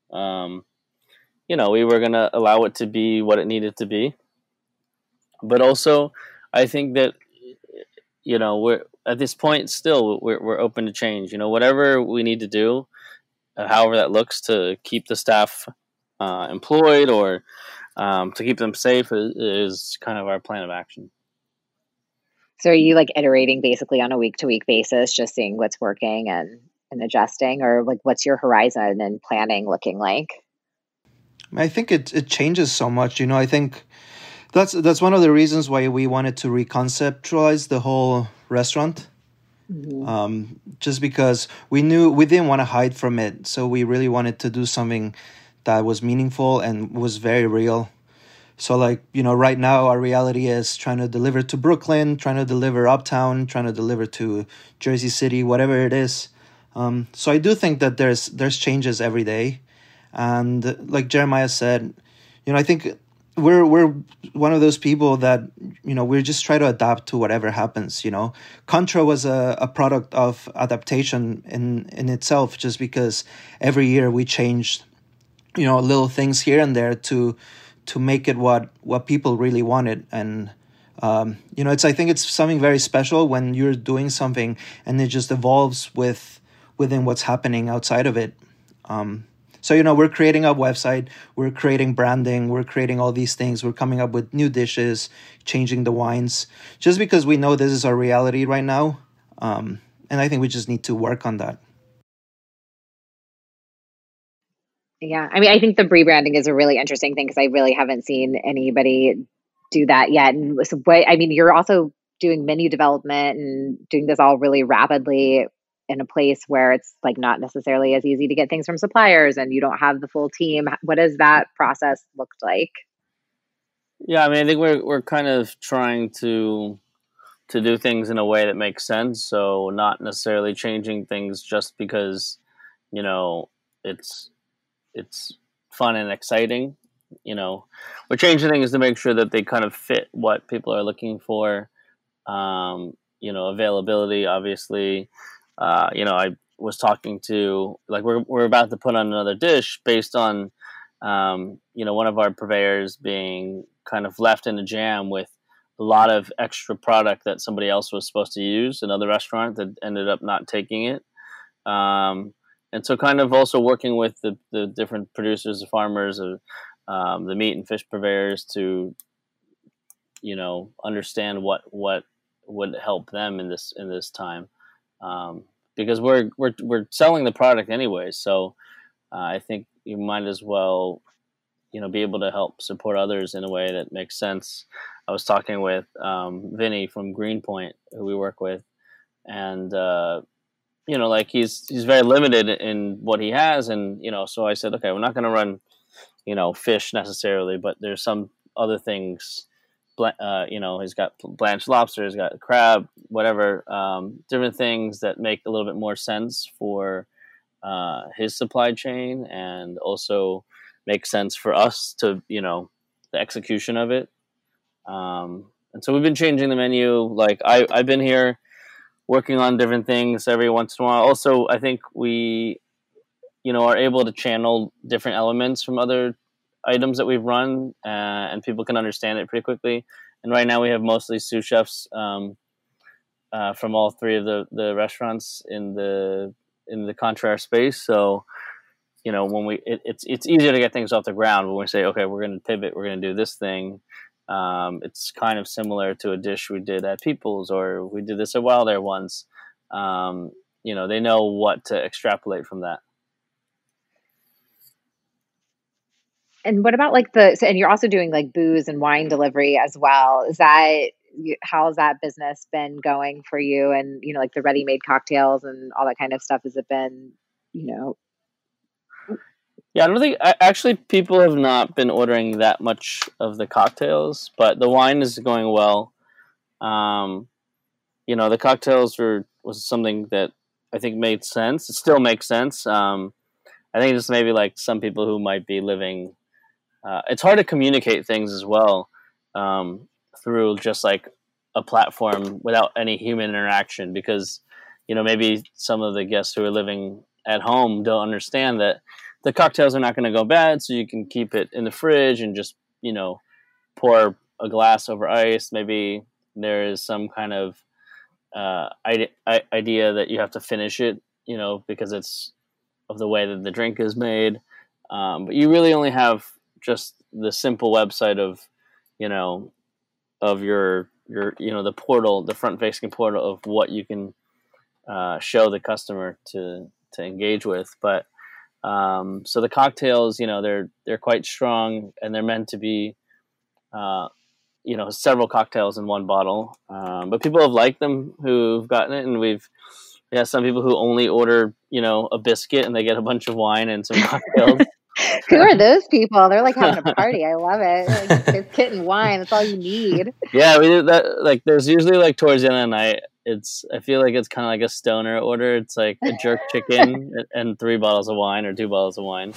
We were going to allow it to be what it needed to be. But also, I think that, we're at this point still we're open to change. Whatever we need to do, however that looks, to keep the staff employed or to keep them safe is kind of our plan of action. So are you iterating basically on a week-to-week basis, just seeing what's working and adjusting, or what's your horizon and planning looking like? I think it changes so much. I think that's one of the reasons why we wanted to reconceptualize the whole restaurant. Mm-hmm. Just because we knew we didn't want to hide from it. So we really wanted to do something that was meaningful and was very real. So right now our reality is trying to deliver to Brooklyn, trying to deliver uptown, trying to deliver to Jersey City, whatever it is. So I do think that there's changes every day. And like Jeremiah said, I think we're one of those people that, we just try to adapt to whatever happens. Contra was a product of adaptation in itself, just because every year we changed, little things here and there to make it what people really wanted. And, I think it's something very special when you're doing something and it just evolves within what's happening outside of it. So, we're creating a website, we're creating branding, we're creating all these things. We're coming up with new dishes, changing the wines, just because we know this is our reality right now. And I think we just need to work on that. Yeah. I think the rebranding is a really interesting thing, because I really haven't seen anybody do that yet. And so you're also doing menu development and doing this all really rapidly in a place where it's not necessarily as easy to get things from suppliers, and you don't have the full team. What does that process look like? Yeah, I think we're kind of trying to do things in a way that makes sense. So not necessarily changing things just because, it's fun and exciting. We're changing things to make sure that they kind of fit what people are looking for. Availability, obviously. I was talking to, like, we're about to put on another dish based on, one of our purveyors being kind of left in a jam with a lot of extra product that somebody else was supposed to use, another restaurant that ended up not taking it. And so kind of also working with the different producers, the farmers, the meat and fish purveyors to, understand what would help them in this time. Because we're selling the product anyway. So I think you might as well, be able to help support others in a way that makes sense. I was talking with Vinny from Greenpoint, who we work with, and like he's very limited in what he has, and so I said, okay, we're not going to run fish necessarily, but there's some other things. He's got blanched lobster, he's got crab, whatever, different things that make a little bit more sense for his supply chain, and also make sense for us to, the execution of it. And so we've been changing the menu. Like I've been here working on different things every once in a while. Also, I think we, are able to channel different elements from other items that we've run, and people can understand it pretty quickly. And right now we have mostly sous chefs from all three of the restaurants in the Contraire space. So, when it's easier to get things off the ground when we say, okay, we're going to pivot, we're going to do this thing. It's kind of similar to a dish we did at People's, or we did this at Wild Air once. They know what to extrapolate from that. And what about and you're also doing like booze and wine delivery as well. How has that business been going for you? And, like the ready-made cocktails and all that kind of stuff, has it been, Yeah, I don't think actually people have not been ordering that much of the cocktails, but the wine is going well. The cocktails was something that I think made sense. It still makes sense. I think just maybe like some people who might be living, it's hard to communicate things as well through just like a platform without any human interaction, because maybe some of the guests who are living at home don't understand that the cocktails are not going to go bad, so you can keep it in the fridge and just pour a glass over ice. Maybe there is some kind of idea that you have to finish it, because it's of the way that the drink is made. But you really only have just the simple website of your the portal, the front facing portal of what you can show the customer to engage with. But so the cocktails, they're quite strong, and they're meant to be several cocktails in one bottle. But people have liked them who've gotten it, and we have some people who only order a biscuit and they get a bunch of wine and some cocktails. Who are those people? They're like having a party. I love it. Like biscuit and wine. That's all you need. Yeah, we do that. Like, there's usually like towards the end of the night, I feel like it's kind of like a stoner order. It's like a jerk chicken and 3 bottles of wine or 2 bottles of wine.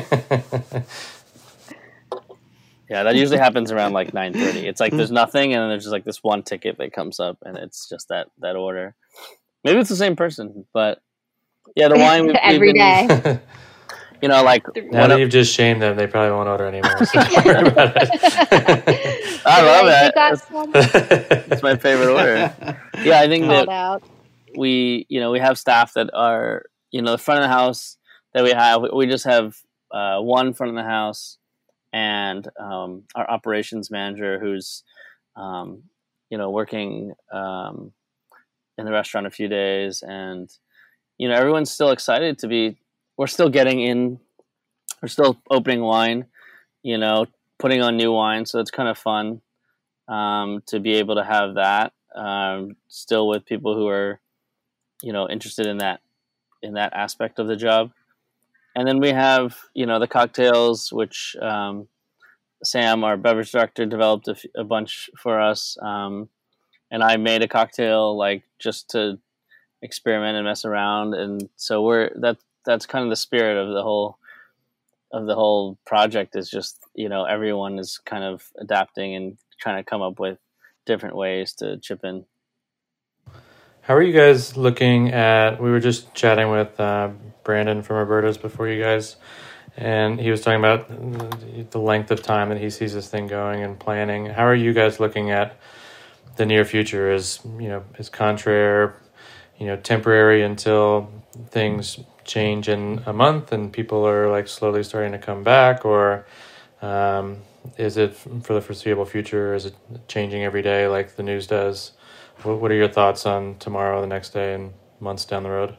Yeah, that usually happens around like 9:30. It's like there's nothing, and then there's just like this one ticket that comes up, and it's just that order. Maybe it's the same person, but yeah, the wine every day. Like now that you've just shamed them, they probably won't order anymore. So don't worry about it. I love it. It's my favorite order. Yeah, I think that we have staff that are the front of the house that we have. We just have one front of the house, and our operations manager who's working in the restaurant a few days, and everyone's still excited to be. We're still getting in. We're still opening wine, putting on new wine. So it's kind of fun to be able to have that still with people who are, interested in that aspect of the job. And then we have, the cocktails, which Sam, our beverage director, developed a bunch for us. And I made a cocktail just to experiment and mess around. And so that's kind of the spirit of the whole of the whole project is just, everyone is kind of adapting and trying to come up with different ways to chip in. How are you guys looking at? We were just chatting with Brandon from Roberta's before you guys, and he was talking about the length of time that he sees this thing going and planning. How are you guys looking at the near future? Is Contraire, temporary until things change in a month and people are like slowly starting to come back, or is it for the foreseeable future? Is it changing every day like the news does? What are your thoughts on tomorrow, the next day, and months down the road?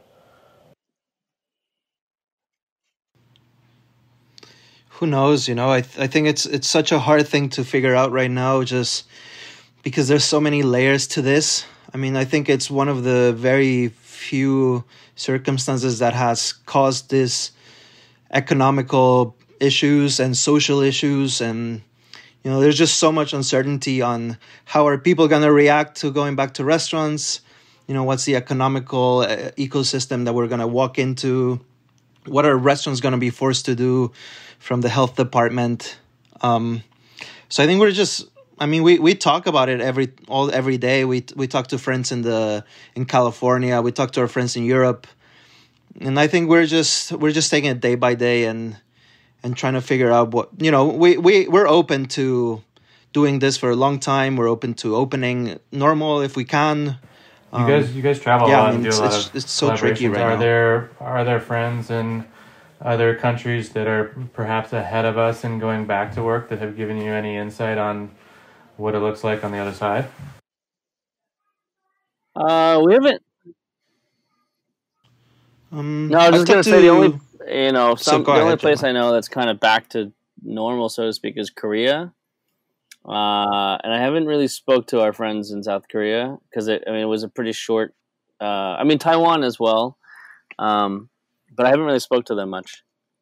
Who knows? I think it's such a hard thing to figure out right now, just because there's so many layers to this. I mean, I think it's one of the very few circumstances that has caused this economical issues and social issues, and there's just so much uncertainty on how are people going to react to going back to restaurants. What's the economical ecosystem that we're going to walk into? What are restaurants going to be forced to do from the health department? So I think we talk about it every day. We talk to friends in California. We talk to our friends in Europe, and I think we're just taking it day by day and trying to figure out what we're open to doing this for a long time. We're open to opening normal if we can. You guys travel a lot and do a lot of it's so tricky right now. Are there friends in other countries that are perhaps ahead of us in going back to work that have given you any insight on what it looks like on the other side? We haven't. No, I was just going to say the only, the only place I know that's kind of back to normal, so to speak, is Korea. And I haven't really spoke to our friends in South Korea because it was a pretty short. Taiwan as well, but I haven't really spoke to them much.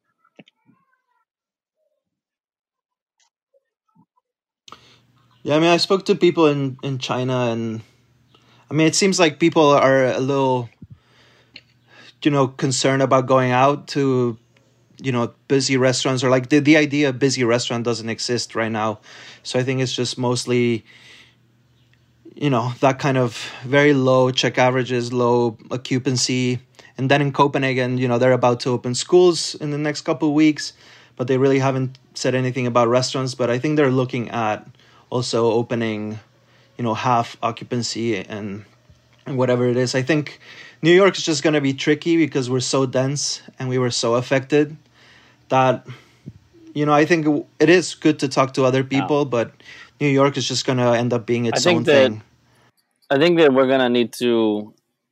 Yeah, I spoke to people in China, and it seems like people are a little, concerned about going out to, busy restaurants, or like the idea of busy restaurant doesn't exist right now. So I think it's just mostly, that kind of very low check averages, low occupancy. And then in Copenhagen, they're about to open schools in the next couple of weeks, but they really haven't said anything about restaurants. But I think they're looking at also opening, half occupancy and whatever it is. I think New York is just going to be tricky because we're so dense and we were so affected that, I think it is good to talk to other people, but New York is just going to end up being its own thing. I think that we're going to need to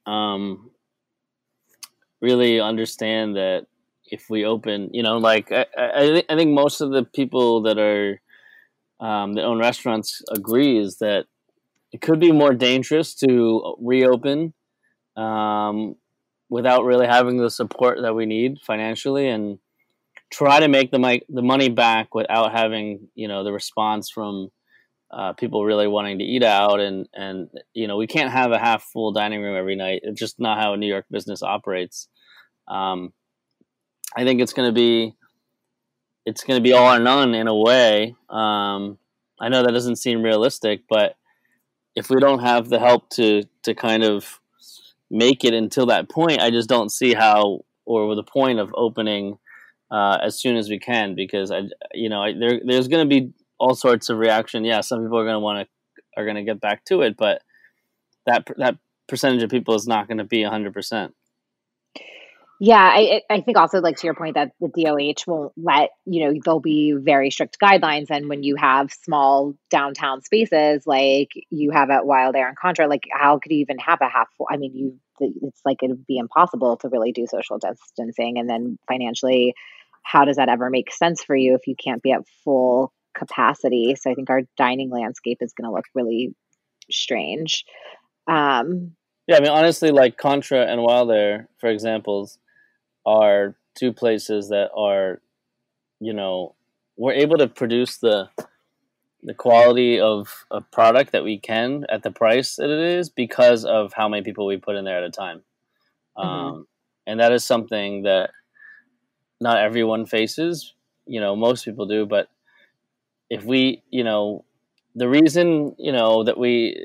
really understand that if we open, I think most of the people that are that own restaurants agree is that it could be more dangerous to reopen without really having the support that we need financially, and try to make the money back without having the response from people really wanting to eat out, and we can't have a half full dining room every night. It's just not how a New York business operates. I think it's going to be all or none in a way. I know that doesn't seem realistic, but if we don't have the help to kind of make it until that point, I just don't see how, or the point of opening as soon as we can, because there's going to be all sorts of reaction. Yeah, some people are going to get back to it, but that percentage of people is not going to be 100%. Yeah, I think also, like, to your point, that the DOH won't let, there'll be very strict guidelines. And when you have small downtown spaces like you have at Wild Air and Contra, like, how could you even have a half full? It's like it would be impossible to really do social distancing. And then financially, how does that ever make sense for you if you can't be at full capacity? So I think our dining landscape is going to look really strange. Yeah, honestly, like Contra and Wild Air, for examples, are two places that are, we're able to produce the quality of a product that we can at the price that it is because of how many people we put in there at a time. And that is something that not everyone faces, most people do. But if we, the reason, that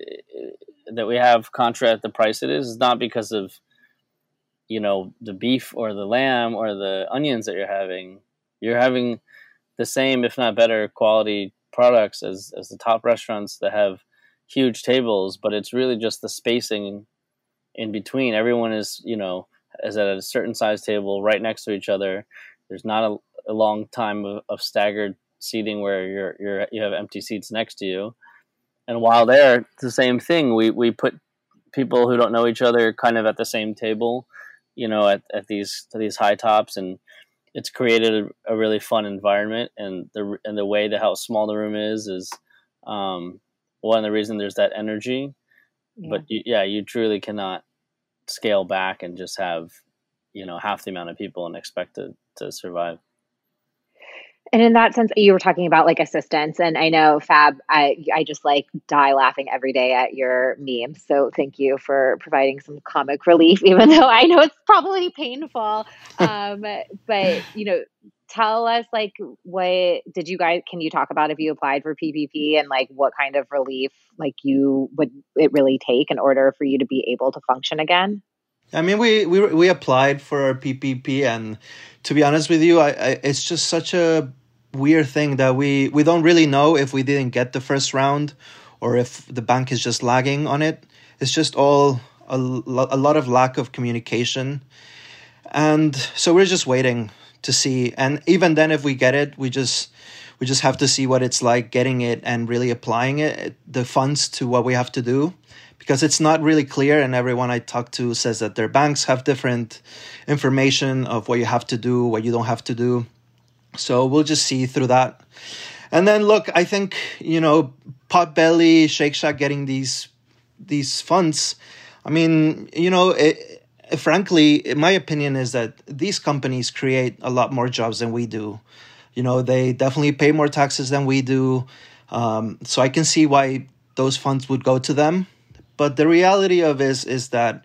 we have Contra at the price it is not because of, the beef or the lamb or the onions that you're having. You're having the same, if not better, quality products as the top restaurants that have huge tables, but it's really just the spacing in between. Everyone is at a certain size table right next to each other. There's not a long time of staggered seating where you have empty seats next to you. And while there, it's the same thing. We put people who don't know each other kind of at the same table, at these high tops, and it's created a really fun environment. And the way how small the room is one of the reasons there's that energy. Yeah. But you truly cannot scale back and just have half the amount of people and expect to survive. And in that sense, you were talking about like assistance, and I know Fab, I just like die laughing every day at your memes. So thank you for providing some comic relief, even though I know it's probably painful. But tell us, like, can you talk about if you applied for PPP and like what kind of relief like would it really take in order for you to be able to function again? I mean, we applied for our PPP, and to be honest with you, it's just such a weird thing that we don't really know if we didn't get the first round or if the bank is just lagging on it. It's just all a lot of lack of communication, and so we're just waiting to see. And even then, if we get it, we just have to see what it's like getting it and really applying the funds to what we have to do. Because it's not really clear, and everyone I talk to says that their banks have different information of what you have to do, what you don't have to do. So we'll just see through that. And then, look, I think, Potbelly, Shake Shack getting these funds. I mean, frankly, my opinion is that these companies create a lot more jobs than we do. They definitely pay more taxes than we do. So I can see why those funds would go to them. But the reality of it is that,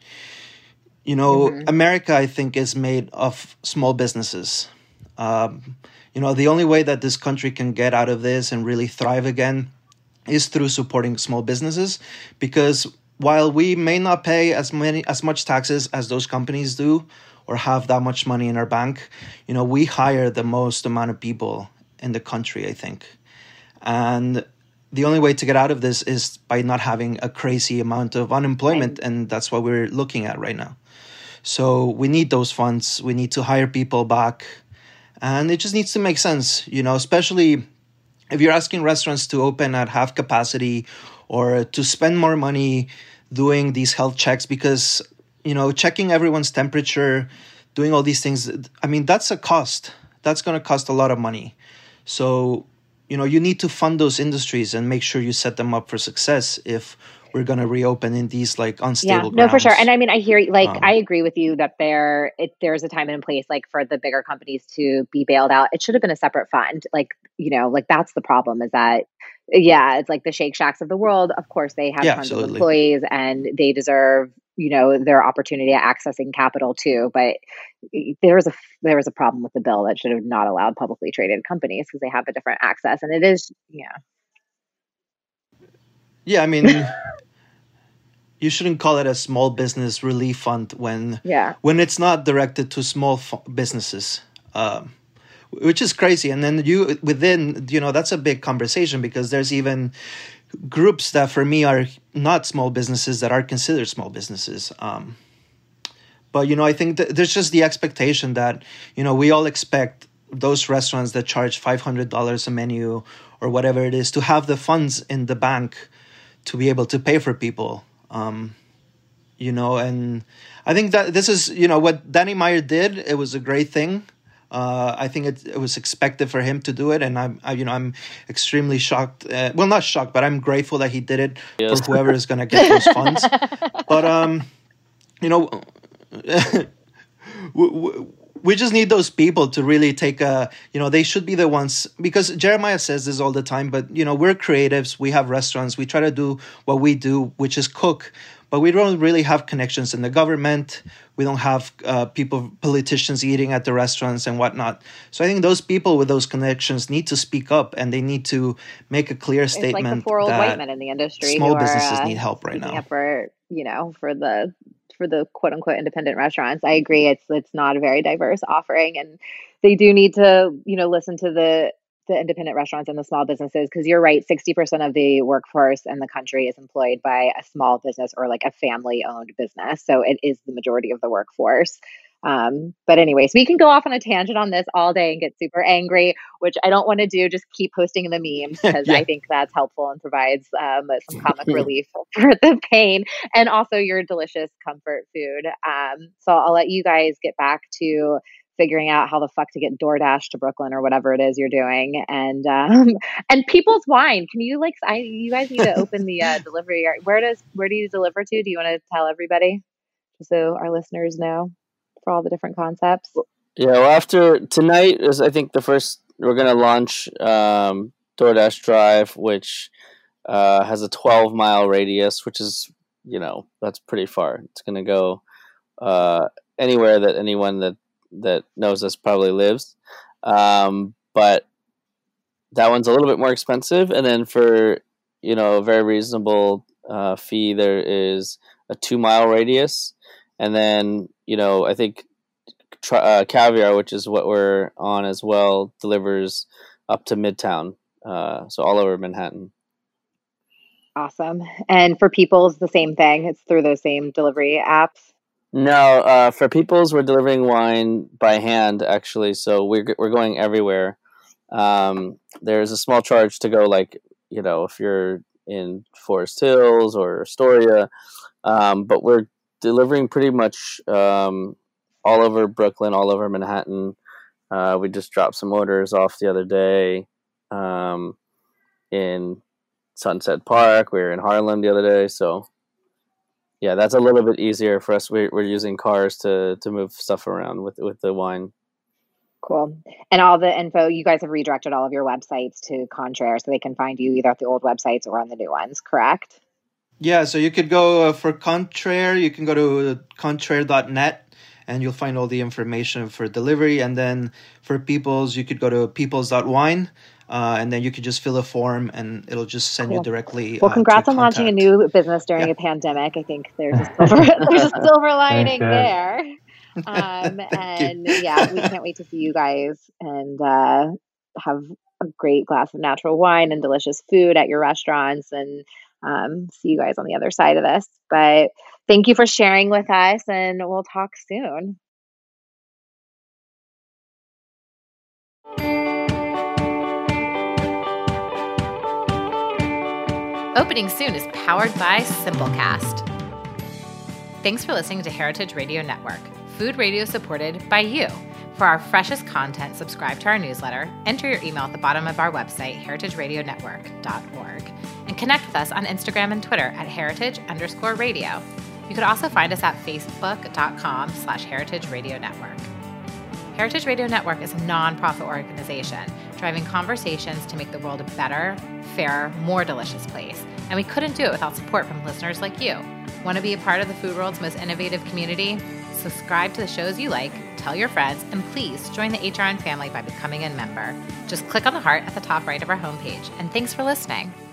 America, I think, is made of small businesses. The only way that this country can get out of this and really thrive again is through supporting small businesses. Because while we may not pay as much taxes as those companies do or have that much money in our bank, we hire the most amount of people in the country, I think. And the only way to get out of this is by not having a crazy amount of unemployment, and that's what we're looking at right now. So we need those funds. We need to hire people back, and it just needs to make sense, especially if you're asking restaurants to open at half capacity or to spend more money doing these health checks because, checking everyone's temperature, doing all these things, I mean, that's a cost. That's going to cost a lot of money. So you need to fund those industries and make sure you set them up for success if we're going to reopen in these like unstable grounds. No, for sure. And I mean, I hear I agree with you that there's a time and a place like for the bigger companies to be bailed out. It should have been a separate fund. Like that's the problem is that, it's like the Shake Shacks of the world. Of course, they have tons of employees and they deserve, their opportunity at accessing capital too. But there was a problem with the bill that should have not allowed publicly traded companies because they have a different access. And it is, Yeah, I mean, you shouldn't call it a small business relief fund when it's not directed to small businesses, which is crazy. And then that's a big conversation because there's even groups that for me are not small businesses that are considered small businesses. But, I think there's just the expectation that, we all expect those restaurants that charge $500 a menu or whatever it is to have the funds in the bank to be able to pay for people, and I think that this is, what Danny Meyer did. It was a great thing. I think it was expected for him to do it. And I'm extremely shocked. Well, not shocked, but I'm grateful that he did it for whoever is going to get those funds. But, we just need those people to really take they should be the ones, because Jeremiah says this all the time, but, we're creatives, we have restaurants, we try to do what we do, which is cook. but we don't really have connections in the government. We don't have politicians eating at the restaurants and whatnot. So I think those people with those connections need to speak up, and they need to make a clear statement. It's like the four old white men in the industry. Small businesses need help right now. Up for the quote unquote independent restaurants. I agree. It's not a very diverse offering, and they do need to, listen to the independent restaurants and the small businesses, because you're right, 60% of the workforce in the country is employed by a small business or like a family owned business. So it is the majority of the workforce. But anyways, we can go off on a tangent on this all day and get super angry, which I don't want to do. Just keep posting the memes, because I think that's helpful and provides some comic relief for the pain, and also your delicious comfort food. So I'll let you guys get back to figuring out how the fuck to get DoorDash to Brooklyn or whatever it is you're doing. And People's Wine. Can you you guys need to open the delivery. Where do you deliver to? Do you want to tell everybody, just so our listeners know, for all the different concepts? Yeah, well, after tonight is, I think, the first, we're going to launch DoorDash Drive, which has a 12-mile radius, which is, that's pretty far. It's going to go anywhere that anyone that knows us probably lives. But that one's a little bit more expensive. And then for, a very reasonable fee, there is a 2-mile radius. And then, I think Caviar, which is what we're on as well, delivers up to Midtown. So all over Manhattan. Awesome. And for People's, the same thing. It's through those same delivery apps. No, for People's, we're delivering wine by hand, actually. So we're going everywhere. There's a small charge to go, if you're in Forest Hills or Astoria. But we're delivering pretty much all over Brooklyn, all over Manhattan. We just dropped some orders off the other day in Sunset Park. We were in Harlem the other day. So yeah, that's a little bit easier for us. We're using cars to move stuff around with the wine. Cool. And all the info, you guys have redirected all of your websites to Contraire, so they can find you either at the old websites or on the new ones, correct? Yeah, so you could go for Contraire, you can go to contraire.net, and you'll find all the information for delivery. And then for People's, you could go to peoples.wine. And then you could just fill a form, and it'll just send you directly. Well, congrats on launching a new business during a pandemic. I think there's a silver lining there. And yeah, we can't wait to see you guys and have a great glass of natural wine and delicious food at your restaurants, and see you guys on the other side of this. But thank you for sharing with us, and we'll talk soon. Opening Soon is powered by Simplecast. Thanks for listening to Heritage Radio Network, food radio supported by you. For our freshest content, subscribe to our newsletter, enter your email at the bottom of our website, heritageradionetwork.org, and connect with us on Instagram and Twitter at heritage_radio. You could also find us at facebook.com/Heritage Radio Network. Heritage Radio Network is a nonprofit organization driving conversations to make the world a better, fairer, more delicious place. And we couldn't do it without support from listeners like you. Want to be a part of the food world's most innovative community? Subscribe to the shows you like, tell your friends, and please join the HRN family by becoming a member. Just click on the heart at the top right of our homepage. And thanks for listening.